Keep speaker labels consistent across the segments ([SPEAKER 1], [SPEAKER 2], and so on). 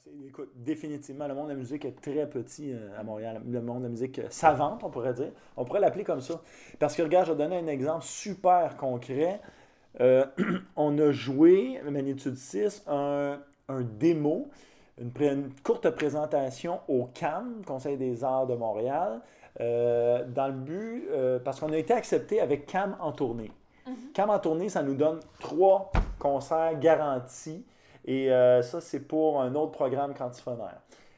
[SPEAKER 1] Écoute, définitivement, le monde de la musique est très petit à Montréal. Le monde de la musique savante, on pourrait dire. On pourrait l'appeler comme ça. Parce que, regarde, je vais donner un exemple super concret. Euh, on a joué, Magnitude 6, un démo, une courte présentation au CAM, Conseil des arts de Montréal, dans le but, parce qu'on a été accepté avec CAM en tournée.
[SPEAKER 2] Mhm.
[SPEAKER 1] CAM en tournée, ça nous donne 3 concerts garantis. Et ça, c'est pour un autre programme quantifonaire.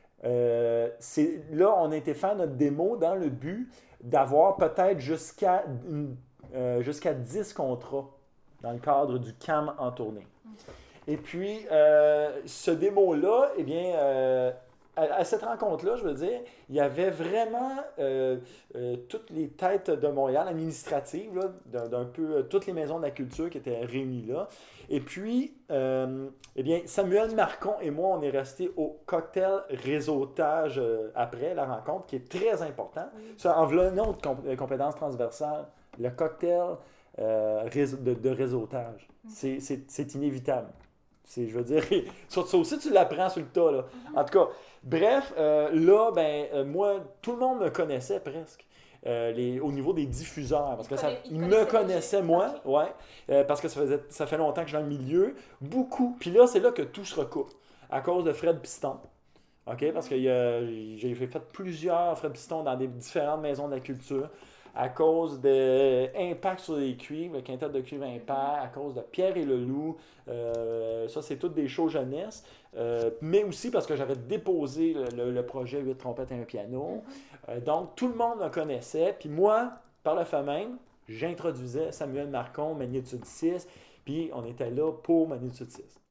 [SPEAKER 1] Là, on a été faire notre démo dans le but d'avoir peut-être jusqu'à 10 contrats dans le cadre du CAM en tournée. Et puis, ce démo-là, eh bien, à cette rencontre-là, je veux dire, il y avait vraiment toutes les têtes de Montréal administratives, là, d'un peu toutes les maisons de la culture qui étaient réunies là. Et puis, eh bien, Samuel Marcon et moi, on est restés au cocktail réseautage après la rencontre, qui est très important.
[SPEAKER 2] Oui.
[SPEAKER 1] Ça, en voilà une autre compétence transversale, le cocktail de réseautage. C'est inévitable. Je veux dire, sur ça aussi, tu l'apprends sur le tas, là.
[SPEAKER 2] Mhm.
[SPEAKER 1] En tout cas, bref, là, ben, moi, tout le monde me connaissait presque. Au niveau des diffuseurs, parce que
[SPEAKER 2] Il
[SPEAKER 1] ils me
[SPEAKER 2] connaissait
[SPEAKER 1] connaissaient,
[SPEAKER 2] déjà.
[SPEAKER 1] moi,
[SPEAKER 2] Ok.
[SPEAKER 1] ouais, parce que ça fait longtemps que je suis dans le milieu, beaucoup. Puis là, c'est là que tout se recoupe, à cause de Fred Piston. OK? Parce que j'ai fait plusieurs Fred Piston dans des différentes maisons de la culture à cause de Impact sur les cuivres, le quintet de cuivre Impact, à cause de Pierre et le Loup. Ça, c'est toutes des shows jeunesse. Mais aussi parce que j'avais déposé le projet 8 trompettes et un piano.
[SPEAKER 2] Mhm.
[SPEAKER 1] Donc, tout le monde me connaissait. Puis moi, par le fait même, j'introduisais Samuel Marcon, Magnitude 6. Puis on était là pour Magnitude 6.